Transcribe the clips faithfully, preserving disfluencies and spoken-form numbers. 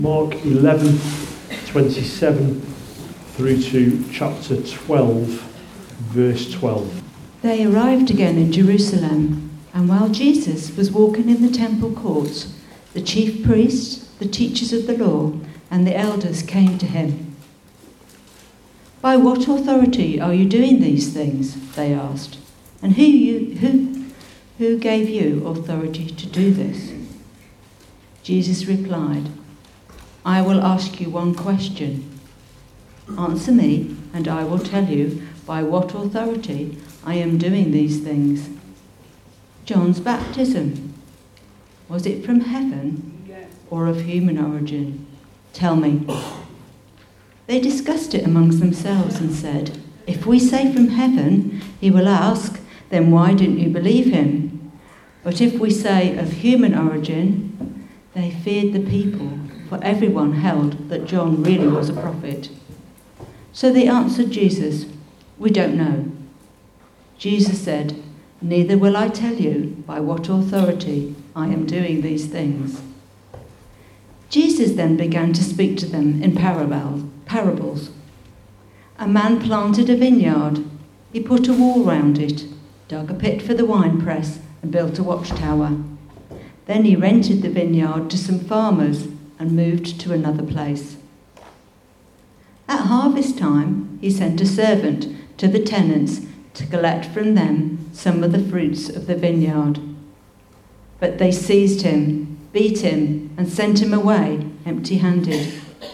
Mark eleven, twenty-seven through to chapter twelve, verse twelve. They arrived again in Jerusalem, and while Jesus was walking in the temple courts, the chief priests, the teachers of the law, and the elders came to him. "By what authority are you doing these things?" they asked. "And who you who who gave you authority to do this?" Jesus replied, "I will ask you one question. Answer me, and I will tell you by what authority I am doing these things. John's baptism, was it from heaven or of human origin? Tell me." They discussed it amongst themselves and said, "If we say from heaven, he will ask, then why didn't you believe him? But if we say of human origin," they feared the people, for everyone held that John really was a prophet. So they answered Jesus, "We don't know." Jesus said, "Neither will I tell you by what authority I am doing these things." Jesus then began to speak to them in parable, parables. A man planted a vineyard. He put a wall round it, dug a pit for the winepress, and built a watchtower. Then he rented the vineyard to some farmers and moved to another place. At harvest time, he sent a servant to the tenants to collect from them some of the fruits of the vineyard. But they seized him, beat him, and sent him away empty-handed.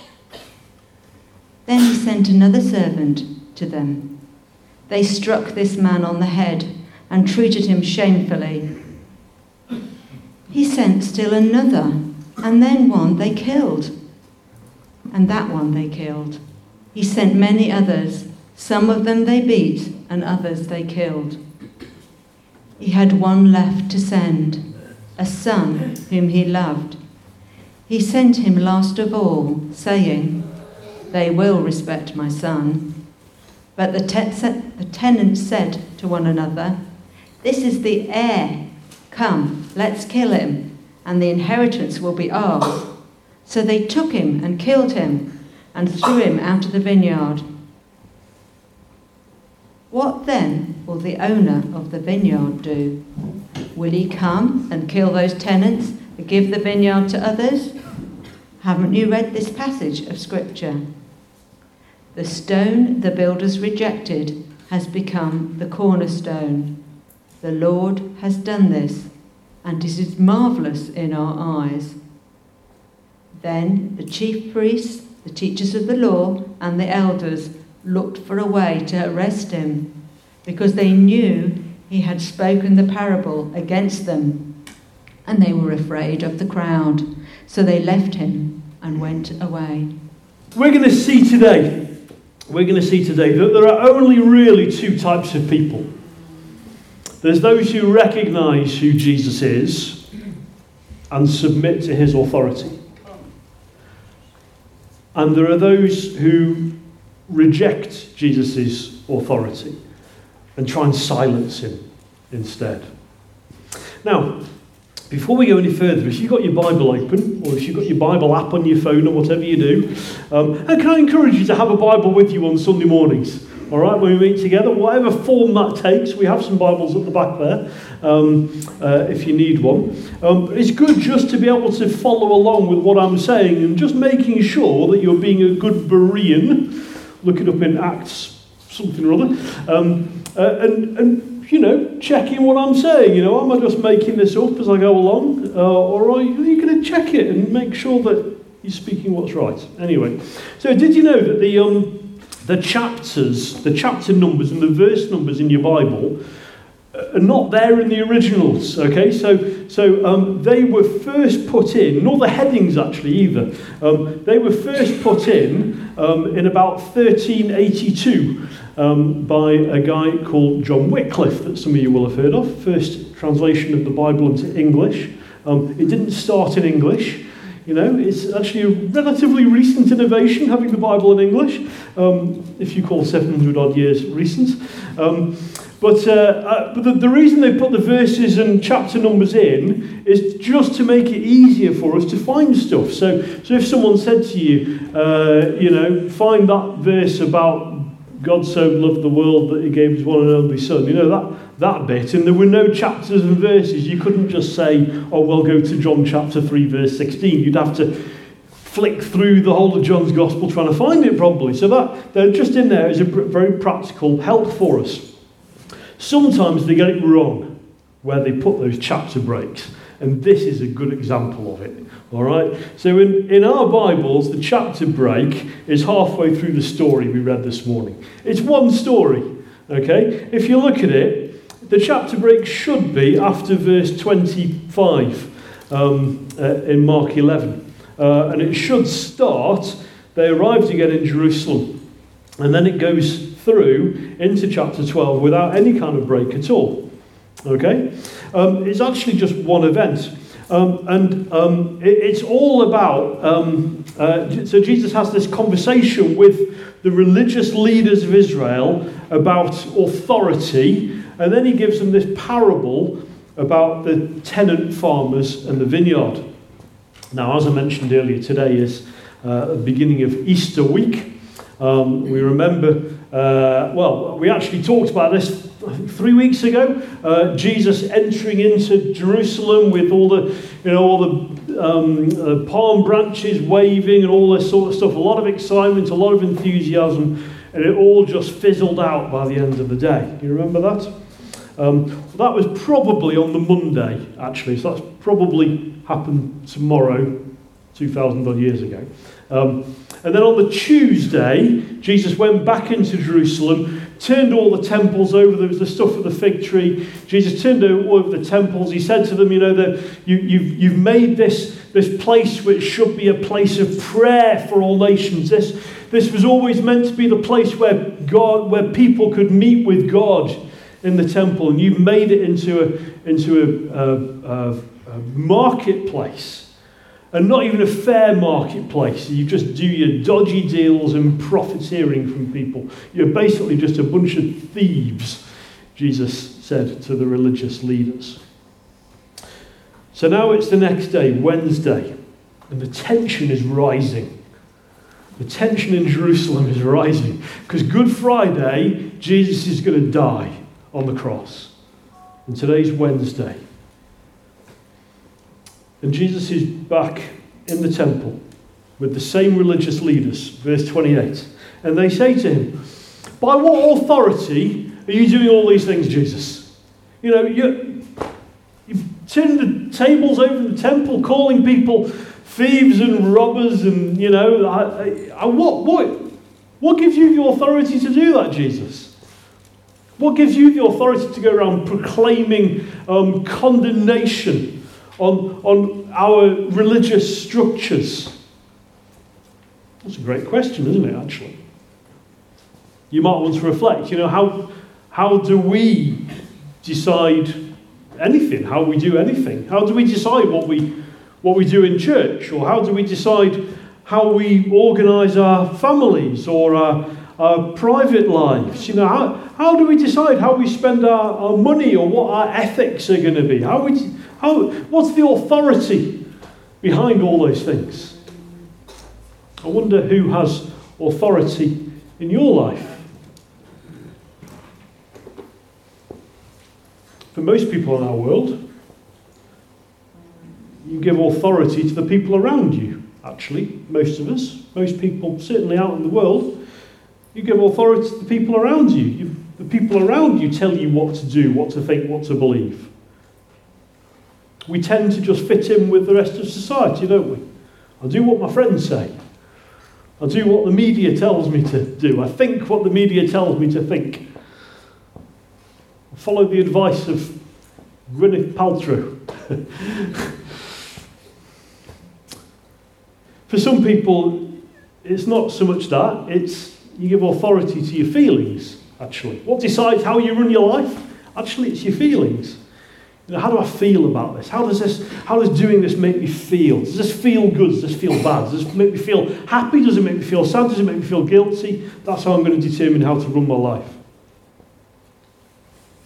Then he sent another servant to them. They struck this man on the head and treated him shamefully. He sent still another, and then one they killed. And that one they killed. He sent many others. Some of them they beat, and others they killed. He had one left to send, a son whom he loved. He sent him last of all, saying, "They will respect my son." But the, te- the tenants said to one another, "This is the heir. Come, let's kill him, and the inheritance will be ours." So they took him and killed him and threw him out of the vineyard. What then will the owner of the vineyard do? Will he come and kill those tenants and give the vineyard to others? Haven't you read this passage of Scripture? The stone the builders rejected has become the cornerstone. The Lord has done this, and it is marvellous in our eyes. Then the chief priests, the teachers of the law, and the elders looked for a way to arrest him, because they knew he had spoken the parable against them, and they were afraid of the crowd. So they left him and went away. We're going to see today, we're going to see today that there are only really two types of people. There's those who recognise who Jesus is and submit to his authority. And there are those who reject Jesus' authority and try and silence him instead. Now, before we go any further, if you've got your Bible open, or if you've got your Bible app on your phone, or whatever you do, um, and can I encourage you to have a Bible with you on Sunday mornings? All right, when we meet together, whatever form that takes, we have some Bibles at the back there, um, uh, if you need one. Um, it's good just to be able to follow along with what I'm saying and just making sure that you're being a good Berean. Look it up in Acts something or other. Um, uh, and, and, you know, checking what I'm saying. You know, am I just making this up as I go along? Uh, or are you, are you going to check it and make sure that you're speaking what's right? Anyway, so did you know that the... Um, The chapters, the chapter numbers and the verse numbers in your Bible are not there in the originals, okay? So so um, they were first put in, nor the headings actually either. Um, they were first put in um, in about thirteen eighty-two um, by a guy called John Wycliffe, that some of you will have heard of. First translation of the Bible into English. Um, it didn't start in English. You know, it's actually a relatively recent innovation, having the Bible in English, um, if you call seven hundred odd years recent. Um, But, uh, uh, but the, the reason they put the verses and chapter numbers in is just to make it easier for us to find stuff. So, so if someone said to you, uh, you know, find that verse about God so loved the world that he gave his one and only son, you know, that, that bit, and there were no chapters and verses, you couldn't just say, oh, well, go to John chapter three, verse sixteen. You'd have to flick through the whole of John's Gospel trying to find it probably. So that, they're just in there as a very practical help for us. Sometimes they get it wrong where they put those chapter breaks, and this is a good example of it. All right. So in, in our Bibles, the chapter break is halfway through the story we read this morning. It's one story. Okay. If you look at it, the chapter break should be after verse twenty-five um, uh, in Mark eleven, uh, and it should start. They arrived again in Jerusalem, and then it goes through into chapter twelve without any kind of break at all. Okay? Um, it's actually just one event. Um, and um, it, it's all about, um, uh, so Jesus has this conversation with the religious leaders of Israel about authority, and then he gives them this parable about the tenant farmers and the vineyard. Now, as I mentioned earlier, today is uh, the beginning of Easter week. Um, we remember, uh, well, we actually talked about this three weeks ago. Uh, Jesus entering into Jerusalem with all the, you know, all the um, uh, palm branches waving and all this sort of stuff. A lot of excitement, a lot of enthusiasm, and it all just fizzled out by the end of the day. You remember that? Um, that was probably on the Monday, actually. So that's probably happened tomorrow, two thousand odd years ago. Um, and then on the Tuesday, Jesus went back into Jerusalem, turned all the temples over. There was the stuff of the fig tree. Jesus turned over the temples. He said to them, you know, that you, you've, you've made this, this place which should be a place of prayer for all nations. This, this was always meant to be the place where God, where people could meet with God in the temple. And you've made it into a, into a, a, a, a marketplace. And not even a fair marketplace. You just do your dodgy deals and profiteering from people. You're basically just a bunch of thieves, Jesus said to the religious leaders. So now it's the next day, Wednesday, and the tension is rising. The tension in Jerusalem is rising. Because Good Friday, Jesus is going to die on the cross. And today's Wednesday. And Jesus is back in the temple with the same religious leaders, verse twenty-eight. And they say to him, by what authority are you doing all these things, Jesus? You know, you, you turn the tables over in the temple, calling people thieves and robbers, and, you know, I, I, what, what, what gives you the authority to do that, Jesus? What gives you the authority to go around proclaiming um, condemnation On, on our religious structures? That's a great question, isn't it, actually? You might want to reflect, you know, how, how do we decide anything, how we do anything? How do we decide what we, what we do in church? Or how do we decide how we organise our families or our, our private lives? You know, how, how do we decide how we spend our, our money or what our ethics are going to be? How we... How, what's the authority behind all those things? I wonder who has authority in your life. For most people in our world, you give authority to the people around you, actually, most of us. Most people, certainly out in the world, you give authority to the people around you. you the people around you tell you what to do, what to think, what to believe. We tend to just fit in with the rest of society, don't we? I'll do what my friends say. I'll do what the media tells me to do. I think what the media tells me to think. I follow the advice of Gwyneth Paltrow. For some people, it's not so much that. It's you give authority to your feelings, actually. What decides how you run your life? Actually, it's your feelings. You know, how do I feel about this? How does this, how does doing this make me feel? Does this feel good? Does this feel bad? Does this make me feel happy? Does it make me feel sad? Does it make me feel guilty? That's how I'm going to determine how to run my life.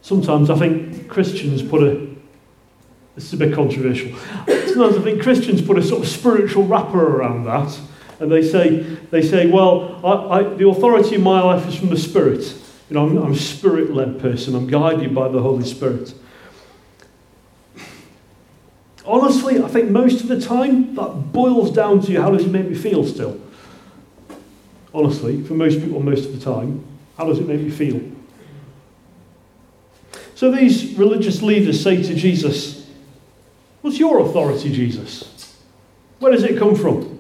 Sometimes I think Christians put a, this is a bit controversial, sometimes I think Christians put a sort of spiritual wrapper around that, and they say, they say, well, I, I, the authority in my life is from the Spirit. You know, I'm, I'm a Spirit-led person, I'm guided by the Holy Spirit. Honestly, I think most of the time, that boils down to how does it make me feel still? Honestly, for most people, most of the time, how does it make me feel? So these religious leaders say to Jesus, what's your authority, Jesus? Where does it come from?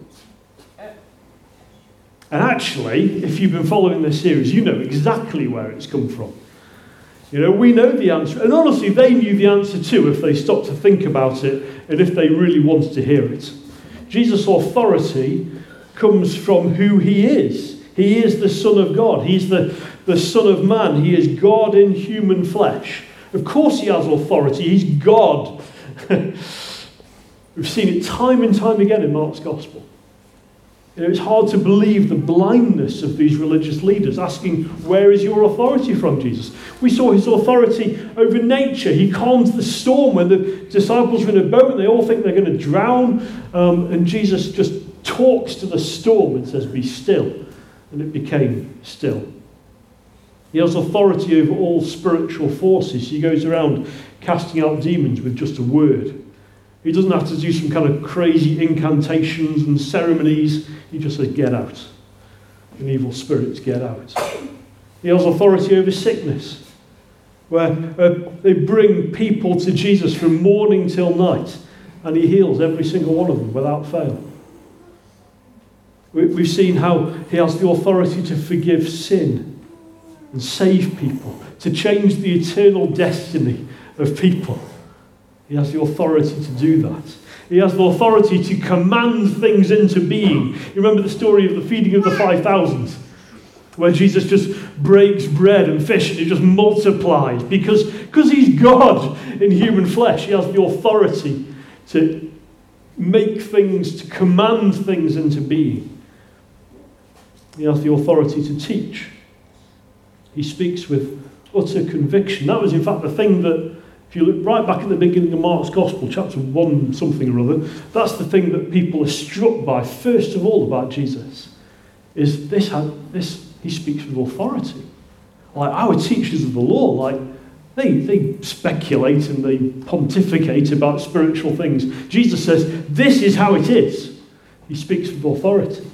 And actually, if you've been following this series, you know exactly where it's come from. You know, we know the answer. And honestly, they knew the answer too if they stopped to think about it and if they really wanted to hear it. Jesus' authority comes from who he is. He is the Son of God. He's the, the Son of Man. He is God in human flesh. Of course he has authority. He's God. We've seen it time and time again in Mark's Gospel. You know, it's hard to believe the blindness of these religious leaders asking, where is your authority from, Jesus? We saw his authority over nature. He calmed the storm when the disciples were in a boat and they all think they're going to drown. Um, and Jesus just talks to the storm and says, be still. And it became still. He has authority over all spiritual forces. He goes around casting out demons with just a word. He doesn't have to do some kind of crazy incantations and ceremonies. He just says, get out. And evil spirits get out. He has authority over sickness, where uh, they bring people to Jesus from morning till night, and he heals every single one of them without fail. We, we've seen how he has the authority to forgive sin and save people, to change the eternal destiny of people. He has the authority to do that. He has the authority to command things into being. You remember the story of the feeding of the five thousand, where Jesus just breaks bread and fish and it just multiplies. Because, because he's God in human flesh, he has the authority to make things, to command things into being. He has the authority to teach. He speaks with utter conviction. That was in fact the thing that, if you look right back at the beginning of Mark's Gospel, chapter one something or other, that's the thing that people are struck by first of all about Jesus, is this, this he speaks with authority. Like our teachers of the law, like they, they speculate and they pontificate about spiritual things. Jesus says, this is how it is. He speaks with authority.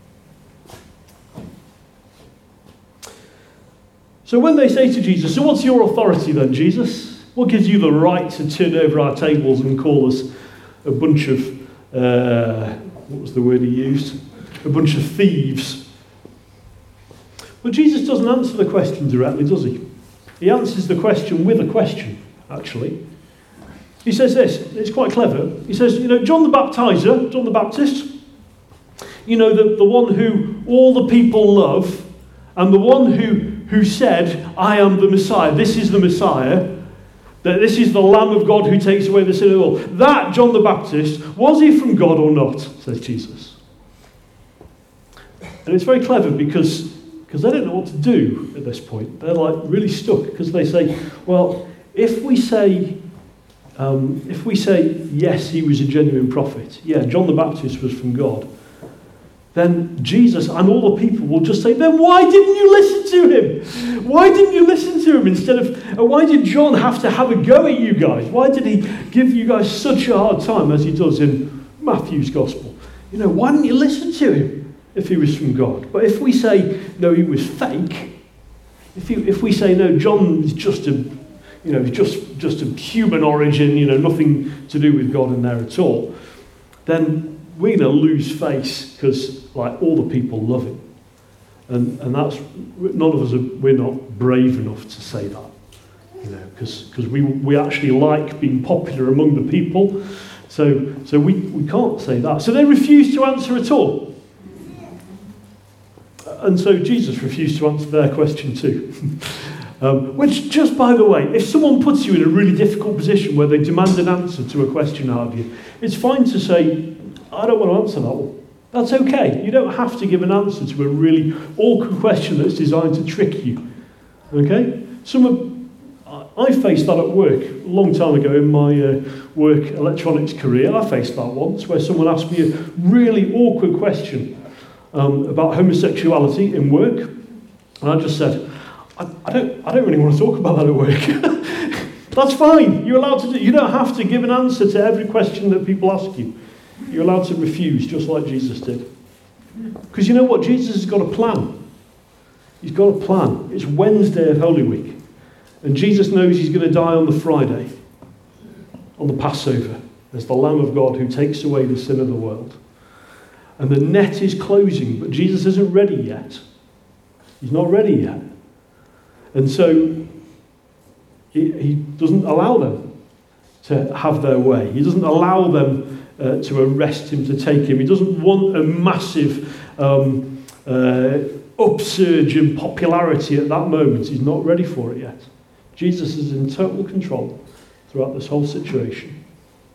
So when they say to Jesus, so what's your authority then, Jesus? What gives you the right to turn over our tables and call us a bunch of, uh, what was the word he used? A bunch of thieves. Well, Jesus doesn't answer the question directly, does he? He answers the question with a question, actually. He says this, it's quite clever. He says, you know, John the Baptizer, John the Baptist, you know, the, the one who all the people love, and the one who, who said, I am the Messiah, this is the Messiah, that this is the Lamb of God who takes away the sin of the world. That, John the Baptist, was he from God or not, says Jesus. And it's very clever because, because they don't know what to do at this point. They're like really stuck because they say, well, if we say, um, if we say, yes, he was a genuine prophet, yeah, John the Baptist was from God, then Jesus and all the people will just say, then why didn't you listen to him? Why didn't you listen to him instead of, uh, why did John have to have a go at you guys? Why did he give you guys such a hard time as he does in Matthew's Gospel? You know, why didn't you listen to him if he was from God? But if we say, no, he was fake, if, you, if we say, no, John is just a, you know, just, just a human origin, you know, nothing to do with God in there at all, then we're going to lose face because, like, all the people love him. And and that's, none of us, are, we're not brave enough to say that, you know, because because we we actually like being popular among the people. So so we, we can't say that. So they refuse to answer at all. And so Jesus refused to answer their question too. um, which, just by the way, if someone puts you in a really difficult position where they demand an answer to a question out of you, it's fine to say, I don't want to answer that one. That's okay. You don't have to give an answer to a really awkward question that's designed to trick you. Okay? Some of, I faced that at work a long time ago in my uh, work electronics career. I faced that once where someone asked me a really awkward question um, about homosexuality in work. And I just said, I, I, don't, I don't really want to talk about that at work. That's fine. You're allowed to do, you don't have to give an answer to every question that people ask you. You're allowed to refuse, just like Jesus did. Because you know what? Jesus has got a plan. He's got a plan. It's Wednesday of Holy Week. And Jesus knows he's going to die on the Friday, on the Passover, as the Lamb of God who takes away the sin of the world. And the net is closing, but Jesus isn't ready yet. He's not ready yet. And so he, he doesn't allow them to have their way. He doesn't allow them uh, to arrest him, to take him. He doesn't want a massive um, uh, upsurge in popularity at that moment. He's not ready for it yet. Jesus is in total control throughout this whole situation.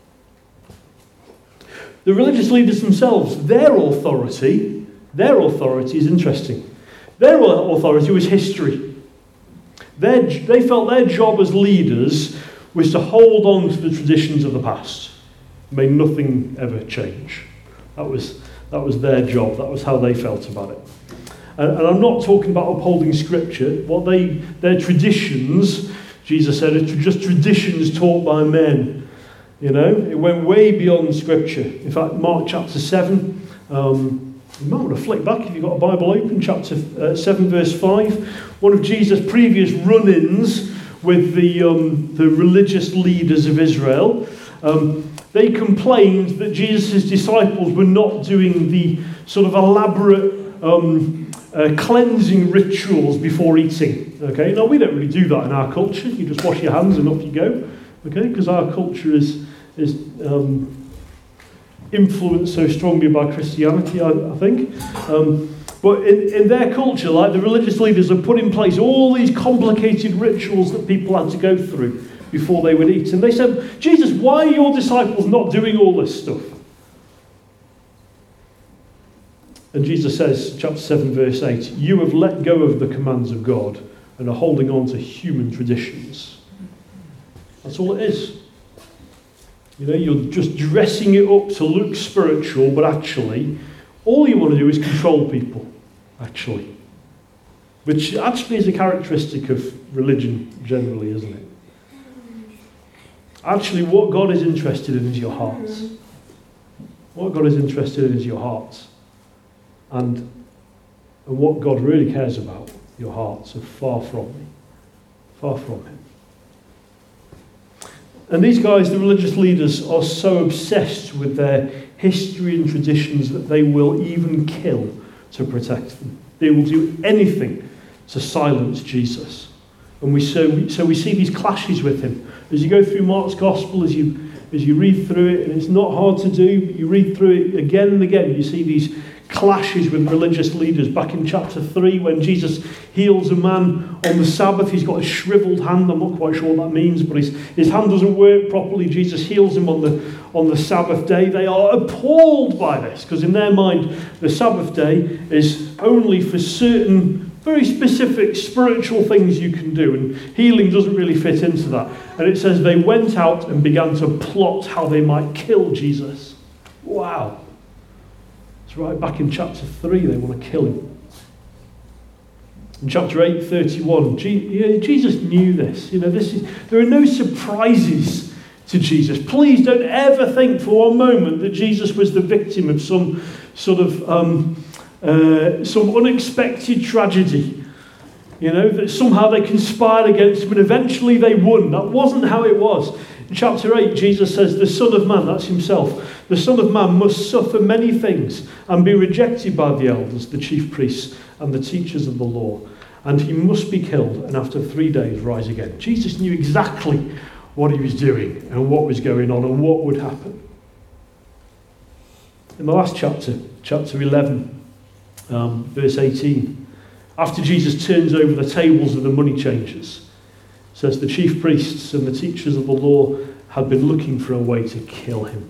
The religious leaders themselves, their authority, their authority is interesting. Their authority was history. Their, they felt their job as leaders was to hold on to the traditions of the past. May nothing ever change. That was, that was their job. That was how they felt about it. And, and I'm not talking about upholding Scripture. What they, their traditions, Jesus said, are just traditions taught by men. You know, it went way beyond Scripture. In fact, Mark chapter seven, um, you might want to flick back if you've got a Bible open, chapter uh, seven, verse five. One of Jesus' previous run-ins with the, um, the religious leaders of Israel. Um, they complained that Jesus' disciples were not doing the sort of elaborate um, uh, cleansing rituals before eating. Okay, now we don't really do that in our culture. You just wash your hands and off you go. Okay, because our culture is is um, influenced so strongly by Christianity, I, I think. Um, but in, in their culture, like the religious leaders have put in place all these complicated rituals that people had to go through before they would eat. And they said, Jesus, why are your disciples not doing all this stuff? And Jesus says, chapter seven, verse eight, you have let go of the commands of God and are holding on to human traditions. That's all it is. You know, you're just dressing it up to look spiritual, but actually, all you want to do is control people, actually. Which actually is a characteristic of religion generally, isn't it? Actually, what God is interested in is your hearts. What God is interested in is your hearts. And, and what God really cares about, your hearts, are far from me. Far from Him. And these guys, the religious leaders, are so obsessed with their history and traditions that they will even kill to protect them. They will do anything to silence Jesus. And we so, so we see these clashes with him. As you go through Mark's Gospel, as you, as you read through it, and it's not hard to do, but you read through it again and again, you see these clashes with religious leaders. Back in chapter three, when Jesus heals a man on the Sabbath, he's got a shriveled hand. I'm not quite sure what that means, but his, his hand doesn't work properly. Jesus heals him on the, on the Sabbath day. They are appalled by this, because in their mind, the Sabbath day is only for certain very specific spiritual things you can do, and healing doesn't really fit into that. And it says they went out and began to plot how they might kill Jesus. Wow. It's right back in chapter three, they want to kill him. In chapter eight, thirty-one, Jesus knew this. You know, this is, there are no surprises to Jesus. Please don't ever think for one moment that Jesus was the victim of some sort of um, uh, some unexpected tragedy. You know, that somehow they conspired against him and eventually they won. That wasn't how it was. In chapter eight, Jesus says, the Son of Man, that's himself, the Son of Man must suffer many things and be rejected by the elders, the chief priests, and the teachers of the law. And he must be killed and after three days rise again. Jesus knew exactly what he was doing and what was going on and what would happen. In the last chapter, chapter eleven, um, verse eighteen, after Jesus turns over the tables of the money changers, it says the chief priests and the teachers of the law had been looking for a way to kill him.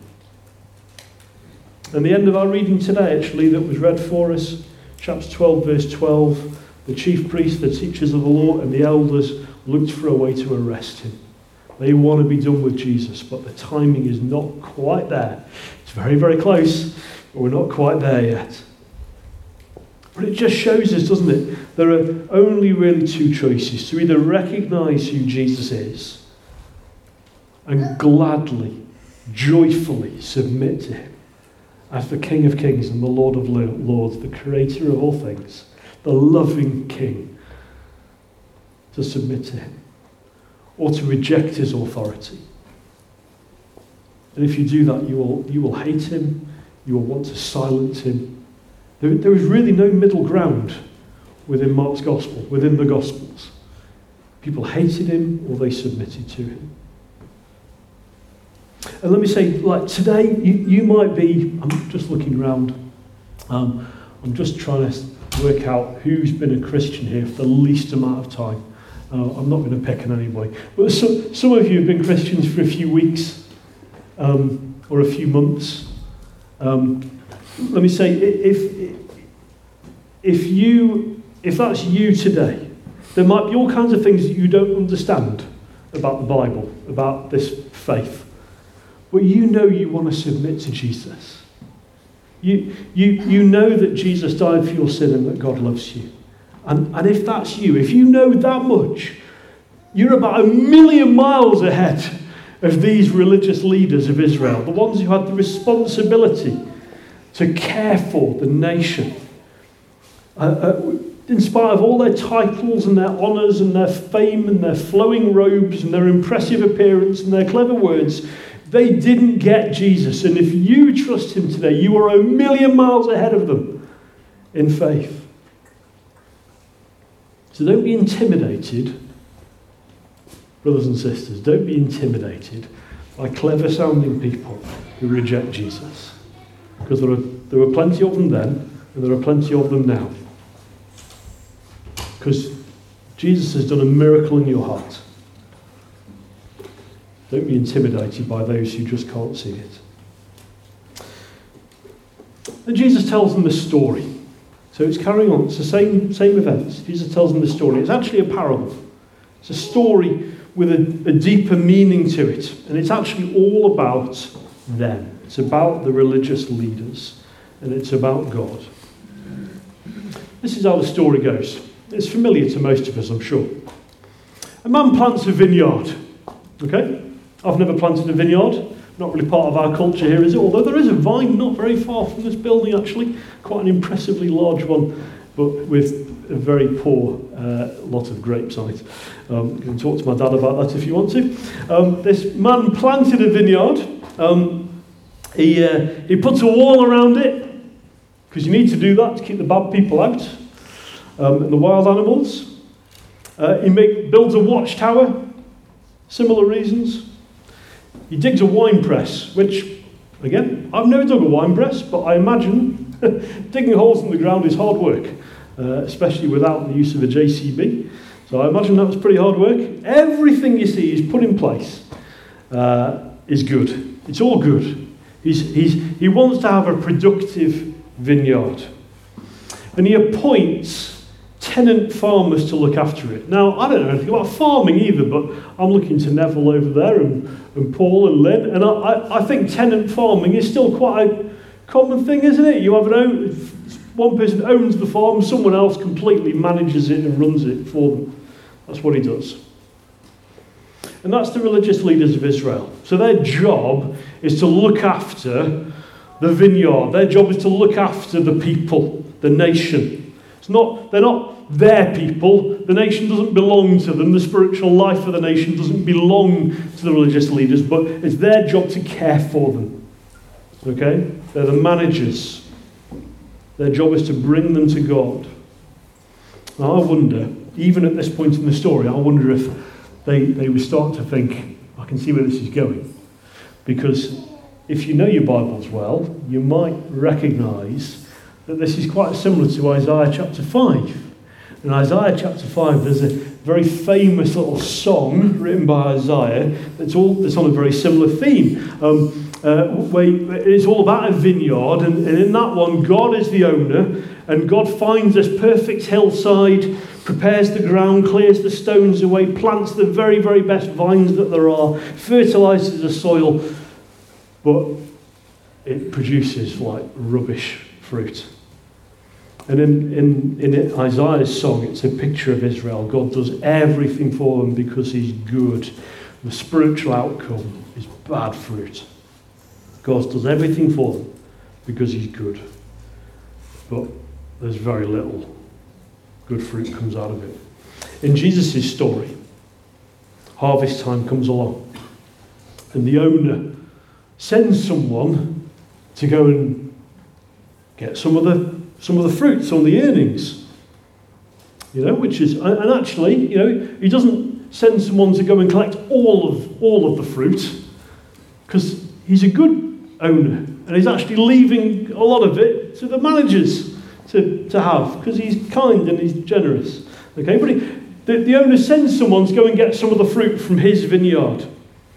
And the end of our reading today, actually, that was read for us, chapter twelve, verse twelve, The chief priests, the teachers of the law, and the elders looked for a way to arrest him. They want to be done with Jesus, but the timing is not quite there. It's very, very close, but we're not quite there yet. But it just shows us, doesn't it? There are only really two choices: to either recognise who Jesus is and gladly, joyfully submit to him as the King of Kings and the Lord of Lords, the creator of all things, the loving King, to submit to him, or to reject his authority. And if you do that, you will, you will hate him, you will want to silence him. There, there is really no middle ground within Mark's Gospel, within the Gospels. People hated him or they submitted to him. And let me say, like today, you, you might be, I'm just looking around, um, I'm just trying to work out who's been a Christian here for the least amount of time. Uh, I'm not going to pick on anybody. But some, some of you have been Christians for a few weeks um, or a few months. Um, let me say, if, if, you, if that's you today, there might be all kinds of things that you don't understand about the Bible, about this faith. But you know you want to submit to Jesus. You, you, you know that Jesus died for your sin and that God loves you. And, and if that's you, if you know that much, you're about a million miles ahead of these religious leaders of Israel, the ones who had the responsibility to care for the nation. Uh, uh, in spite of all their titles and their honours and their fame and their flowing robes and their impressive appearance and their clever words, they didn't get Jesus. And if you trust him today, you are a million miles ahead of them in faith. So don't be intimidated, brothers and sisters, don't be intimidated by clever sounding people who reject Jesus. Because there are, there were plenty of them then, and there are plenty of them now. Because Jesus has done a miracle in your heart. Don't be intimidated by those who just can't see it. And Jesus tells them this story. So it's carrying on. It's the same, same events. Jesus tells them this story. It's actually a parable. It's a story with a, a deeper meaning to it. And it's actually all about them. It's about the religious leaders. And it's about God. This is how the story goes. It's familiar to most of us, I'm sure. A man plants a vineyard. Okay? I've never planted a vineyard. Not really part of our culture here, is it? Although there is a vine not very far from this building, actually. Quite an impressively large one, but with a very poor uh, lot of grapes on it. Um, you can talk to my dad about that if you want to. Um, this man planted a vineyard. Um, he, uh, he puts a wall around it, because you need to do that to keep the bad people out, um, and the wild animals. Uh, he make, builds a watchtower. Similar reasons. He digs a wine press, which, again, I've never dug a wine press, but I imagine digging holes in the ground is hard work, uh, especially without the use of a J C B. So I imagine that was pretty hard work. Everything you see he's put in place uh, is good. It's all good. He's, he's, he wants to have a productive vineyard. And he appoints tenant farmers to look after it. Now, I don't know anything about farming either, but I'm looking to Neville over there and, and Paul and Lynn, and I, I, I think tenant farming is still quite a common thing, isn't it? You have an own, one person owns the farm, someone else completely manages it and runs it for them. That's what he does. And that's the religious leaders of Israel. So their job is to look after the vineyard. Their job is to look after the people, the nation. It's not, they're not their people. The nation doesn't belong to them. The spiritual life of the nation doesn't belong to the religious leaders, but it's their job to care for them. Okay? They're the managers. Their job is to bring them to God. Now I wonder, even at this point in the story, I wonder if they, they were starting to think, I can see where this is going. Because if you know your Bibles well, you might recognise that this is quite similar to Isaiah chapter five. In Isaiah chapter five, there's a very famous little song written by Isaiah that's all that's on a very similar theme. Um, uh, uh, where it's all about a vineyard, and, and in that one, God is the owner, and God finds this perfect hillside, prepares the ground, clears the stones away, plants the very, very best vines that there are, fertilizes the soil, but it produces like rubbish fruit. And in, in, in Isaiah's song, it's a picture of Israel. God does everything for them because he's good. The spiritual outcome is bad fruit. God does everything for them because he's good. But there's very little good fruit comes out of it. In Jesus' story, harvest time comes along, and the owner sends someone to go and get some of the some of the fruit, some of the earnings. You know, which is, and actually, you know, he doesn't send someone to go and collect all of all of the fruit, because he's a good owner, and he's actually leaving a lot of it to the managers to, to have, because he's kind and he's generous. Okay, but he, the, the owner sends someone to go and get some of the fruit from his vineyard.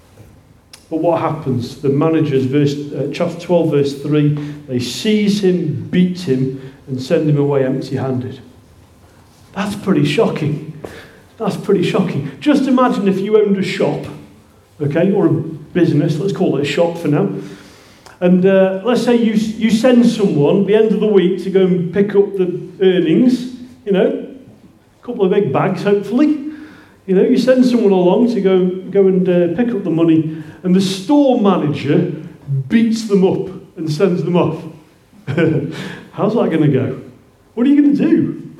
But what happens? The managers, verse uh, chapter twelve, verse three, they seize him, beat him, and send him away empty-handed. That's pretty shocking. That's pretty shocking. Just imagine if you owned a shop, okay, or a business, let's call it a shop for now, and uh, let's say you you send someone at the end of the week to go and pick up the earnings, you know, a couple of big bags, hopefully. You know, you send someone along to go, go and uh, pick up the money, and the store manager beats them up and sends them off. How's that going to go? What are you going to do?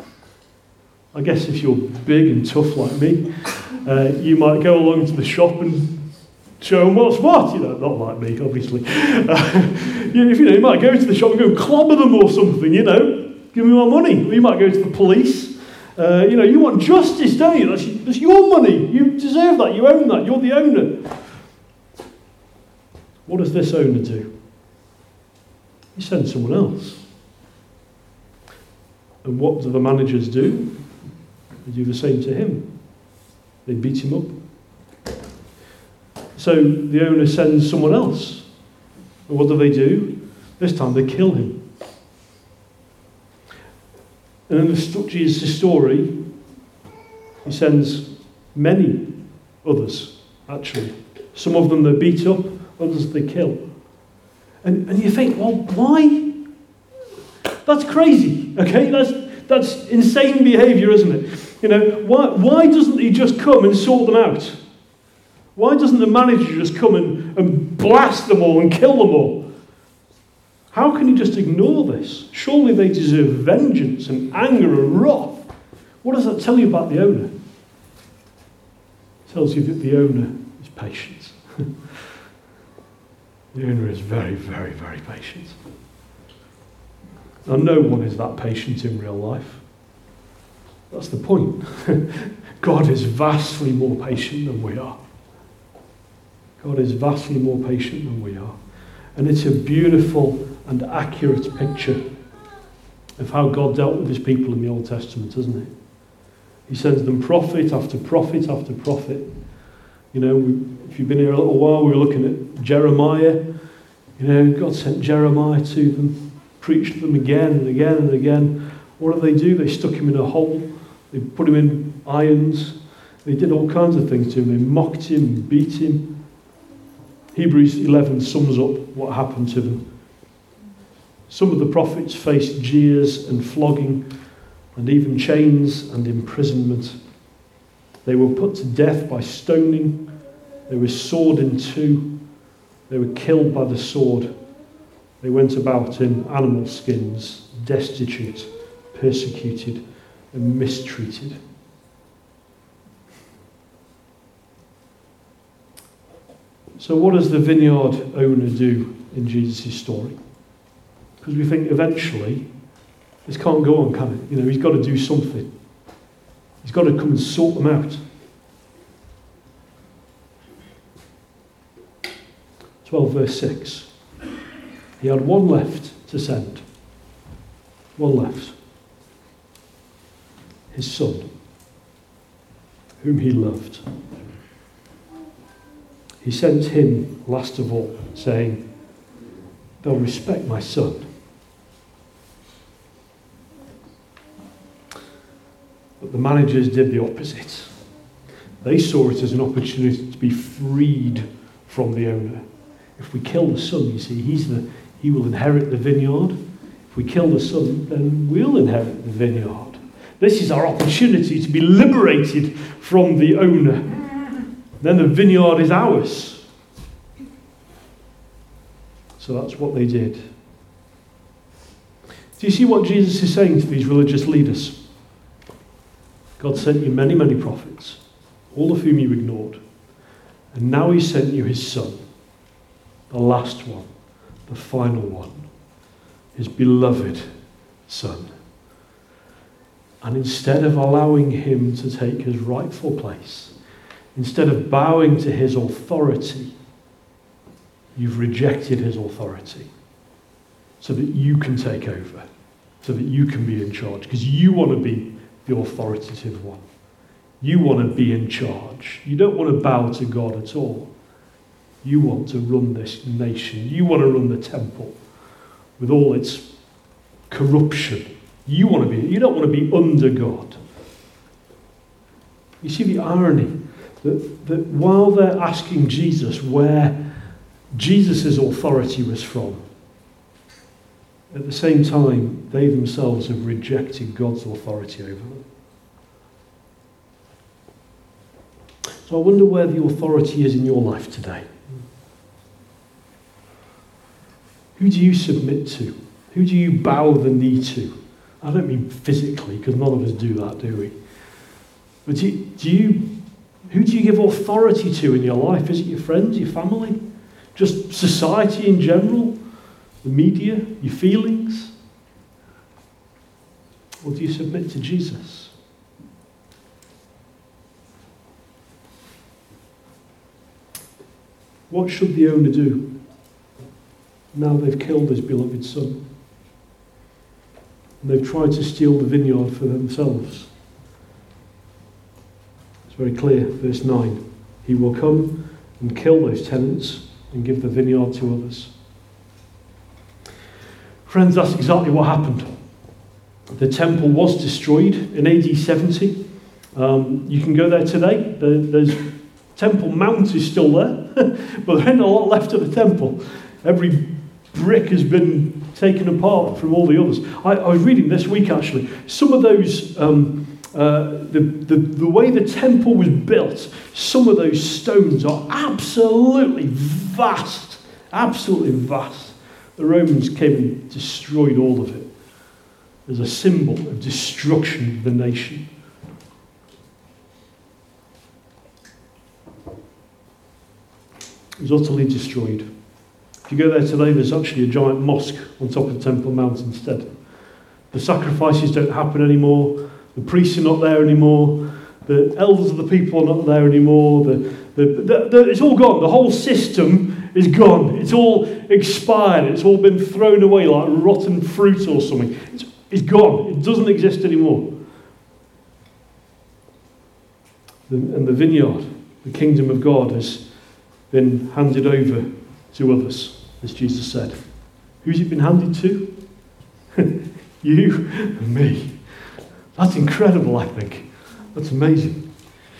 I guess if you're big and tough like me, uh, you might go along to the shop and show them what's what. You know, not like me, obviously. Uh, you, if, you know, you might go to the shop and go and clobber them or something, you know. Give me my money. Or you might go to the police. Uh, you know, you want justice, don't you? That's, that's your money. You deserve that. You own that. You're the owner. What does this owner do? He sends someone else. And what do the managers do? They do the same to him. They beat him up. So the owner sends someone else. And what do they do? This time they kill him. And in the Jesus' story, he sends many others, actually. Some of them they beat up, others they kill. And, and you think, well, why? That's crazy, okay? That's that's insane behaviour, isn't it? You know, why why doesn't he just come and sort them out? Why doesn't the manager just come and, and blast them all and kill them all? How can you just ignore this? Surely they deserve vengeance and anger and wrath. What does that tell you about the owner? It tells you that the owner is patient. The owner is very, very, very patient. Now, no one is that patient in real life. That's the point. God is vastly more patient than we are. God is vastly more patient than we are. And it's a beautiful and accurate picture of how God dealt with his people in the Old Testament, isn't it? He sends them prophet after prophet after prophet. You know, we, if you've been here a little while, we were looking at Jeremiah. You know, God sent Jeremiah to them, preached to them again and again and again. What did they do? They stuck him in a hole. They put him in irons. They did all kinds of things to him. They mocked him, beat him. Hebrews eleven sums up what happened to them. Some of the prophets faced jeers and flogging and even chains and imprisonment. They were put to death by stoning. They were sawed in two. They were killed by the sword. They went about in animal skins, destitute, persecuted, and mistreated. So what does the vineyard owner do in Jesus' story? Because we think eventually this can't go on, can it? You know, he's got to do something. He's got to come and sort them out. twelve verse six. He had one left to send. One left. His son, whom he loved. He sent him last of all, saying, they'll respect my son. But the managers did the opposite. They saw it as an opportunity to be freed from the owner. If we kill the son, you see, he's the, he will inherit the vineyard. If we kill the son, then we'll inherit the vineyard. This is our opportunity to be liberated from the owner. Then the vineyard is ours. So that's what they did. Do you see what Jesus is saying to these religious leaders? God sent you many, many prophets, all of whom you ignored. And now he sent you his son, the last one, the final one, his beloved son. And instead of allowing him to take his rightful place, instead of bowing to his authority, you've rejected his authority so that you can take over, so that you can be in charge, because you want to be the authoritative one. You want to be in charge. You don't want to bow to God at all. You want to run this nation. You want to run the temple with all its corruption. You want to be, you don't want to be under God. You see the irony that, that while they're asking Jesus where Jesus' authority was from, at the same time, they themselves have rejected God's authority over them. So I wonder where the authority is in your life today. Who do you submit to? Who do you bow the knee to? I don't mean physically, because none of us do that, do we? But do you, do you, who do you give authority to in your life? Is it your friends, your family? Just society in general? The media? Your feelings? Or do you submit to Jesus? What should the owner do now they've killed his beloved son? And they've tried to steal the vineyard for themselves. It's very clear, verse nine. He will come and kill those tenants and give the vineyard to others. Friends, that's exactly what happened. The temple was destroyed in A D seventy. Um, you can go there today. The, there's Temple Mount is still there, but there ain't a lot left of the temple. Every brick has been taken apart from all the others. I, I was reading this week, actually, some of those, um, uh, the, the, the way the temple was built, some of those stones are absolutely vast, absolutely vast. The Romans came and destroyed all of it as a symbol of destruction of the nation. It was utterly destroyed. If you go there today, there's actually a giant mosque on top of Temple Mount instead. The sacrifices don't happen anymore. The priests are not there anymore. The elders of the people are not there anymore. The, the, the, the, it's all gone. The whole system is gone. It's all expired. It's all been thrown away like rotten fruit or something. It's, it's gone. It doesn't exist anymore. The, and the vineyard, the kingdom of God, has been handed over to others, as Jesus said. Who's it been handed to? You and me. That's incredible, I think. That's amazing.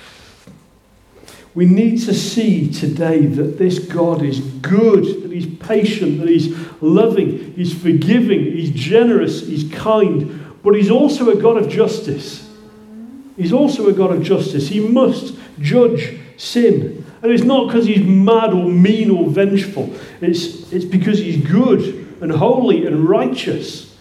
We need to see today that this God is good, that he's patient, that he's loving, he's forgiving, he's generous, he's kind, but he's also a God of justice. He's also a God of justice. He must judge sin. And it's not because he's mad or mean or vengeful. It's, it's because he's good and holy and righteous.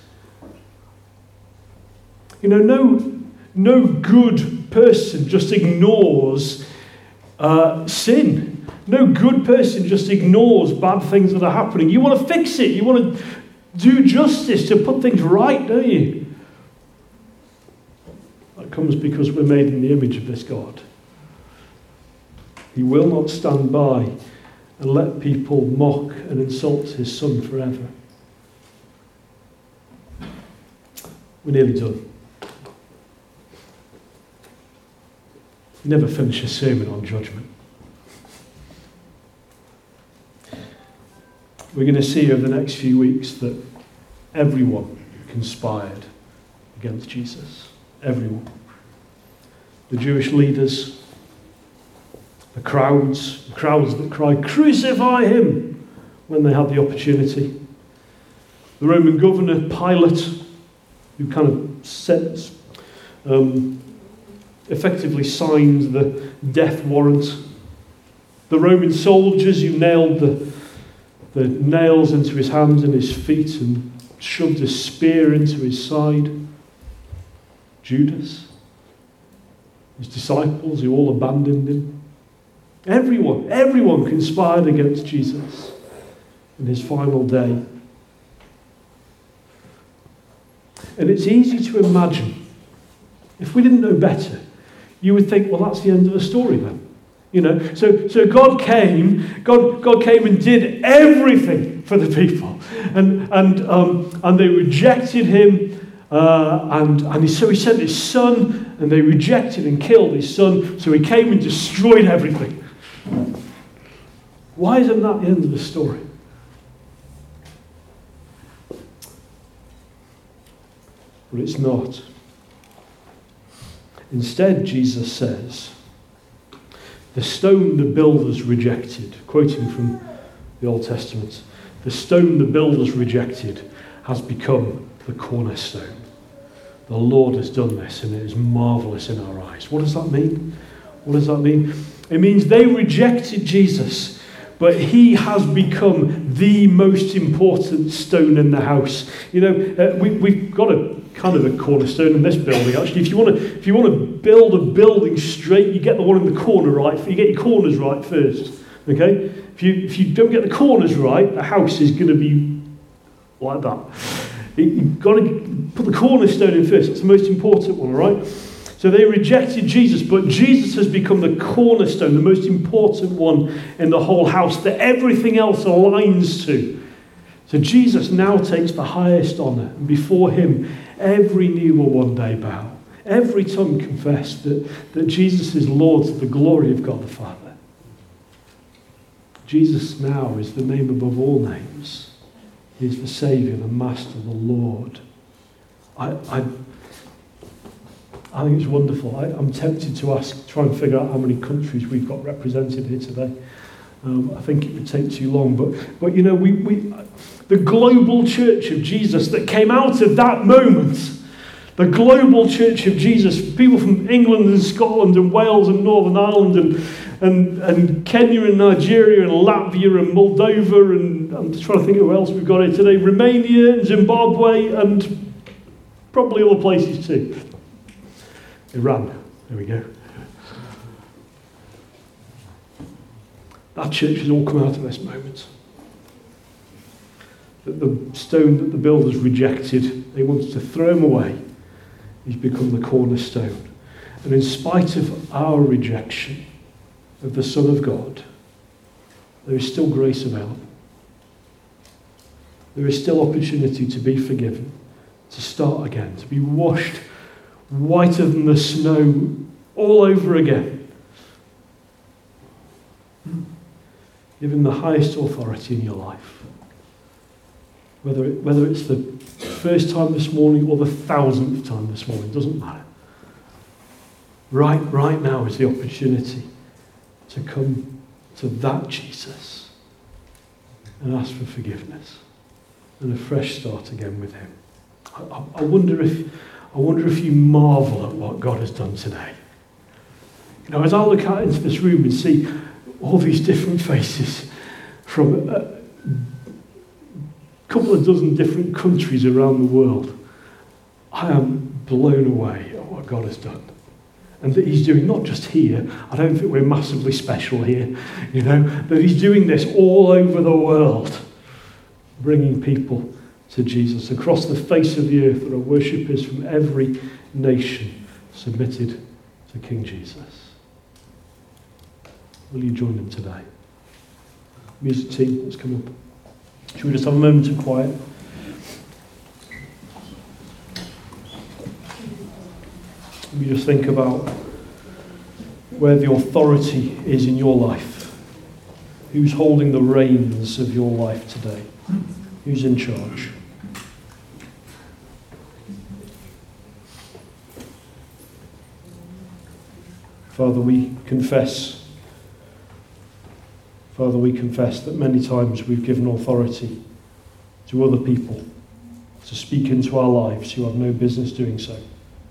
You know, no, no good person just ignores uh, sin. No good person just ignores bad things that are happening. You want to fix it. You want to do justice, to put things right, don't you? That comes because we're made in the image of this God. He will not stand by and let people mock and insult his son forever. We're nearly done. You never finish a sermon on judgment. we're going to see over the next few weeks that everyone conspired against Jesus. Everyone. The Jewish leaders, the crowds, the crowds that cried, "Crucify him," when they had the opportunity. The Roman governor, Pilate, who kind of sets, um, effectively signed the death warrant. The Roman soldiers who nailed the, the nails into his hands and his feet and shoved a spear into his side. Judas, his disciples who all abandoned him. Everyone, everyone conspired against Jesus in his final day. And it's easy to imagine, if we didn't know better, you would think, well, that's the end of the story then. You know, so so God came, God God came and did everything for the people, and and um, and they rejected him, uh, and and he, so he sent his son, and they rejected and killed his son. So he came and destroyed everything. Why isn't that the end of the story? Well, it's not. Instead, Jesus says, the stone the builders rejected, quoting from the Old Testament, the stone the builders rejected has become the cornerstone. The Lord has done this, and it is marvellous in our eyes. What does that mean? What does that mean? It means they rejected Jesus, but he has become the most important stone in the house. You know, uh, we, we've got a kind of a cornerstone in this building. Actually, if you want to, if you want to build a building straight, you get the one in the corner right. You get your corners right first. Okay. If you if you don't get the corners right, the house is going to be like that. You've got to put the cornerstone in first. It's the most important one. All right. So they rejected Jesus, but Jesus has become the cornerstone, the most important one in the whole house that everything else aligns to. So Jesus now takes the highest honour, and before him, every knee will one day bow. Every tongue confess that, that Jesus is Lord to the glory of God the Father. Jesus now is the name above all names. He is the Saviour, the Master, the Lord. I... I I think it's wonderful. I, I'm tempted to ask, try and figure out how many countries we've got represented here today. Um, I think it would take too long, but but you know, we we the global Church of Jesus that came out of that moment, the global Church of Jesus, people from England and Scotland and Wales and Northern Ireland and and and Kenya and Nigeria and Latvia and Moldova and I'm just trying to think of who else we've got here today, Romania and Zimbabwe and probably other places too. Iran, there we go. That church has all come out of this moment. That the stone that the builders rejected, they wanted to throw him away. He's become the cornerstone. And in spite of our rejection of the Son of God, there is still grace available. There is still opportunity to be forgiven, to start again, to be washed whiter than the snow all over again. Given the highest authority in your life. Whether it, whether it's the first time this morning or the thousandth time this morning, doesn't matter. Right, right now is the opportunity to come to that Jesus and ask for forgiveness and a fresh start again with him. I, I, I wonder if I wonder if you marvel at what God has done today. You know, as I look out into this room and see all these different faces from a couple of dozen different countries around the world, I am blown away at what God has done. And that he's doing not just here, I don't think we're massively special here, you know, that he's doing this all over the world, bringing people to Jesus. Across the face of the earth, there are worshippers from every nation submitted to King Jesus. Will you join them today? Music team, let's come up. Should we just have a moment of quiet? You just think about where the authority is in your life. Who's holding the reins of your life today? Who's in charge? Father, we confess, Father, we confess that many times we've given authority to other people to speak into our lives who have no business doing so.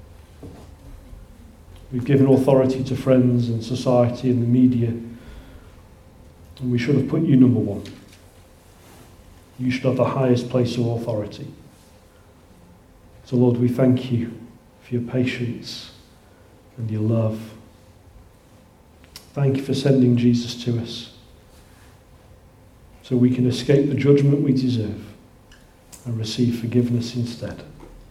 We've given authority to friends and society and the media, and we should have put you number one. You should have the highest place of authority. So Lord, we thank you for your patience and your love. Thank you for sending Jesus to us so we can escape the judgment we deserve and receive forgiveness instead.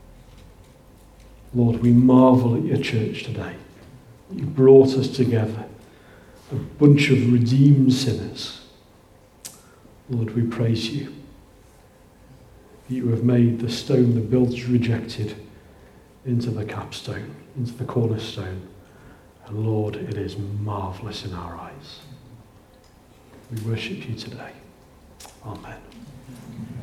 Lord, we marvel at your church today. You brought us together, a bunch of redeemed sinners. Lord, we praise you that you have made the stone the builders rejected into the capstone, into the cornerstone. And Lord, it is marvellous in our eyes. We worship you today. Amen.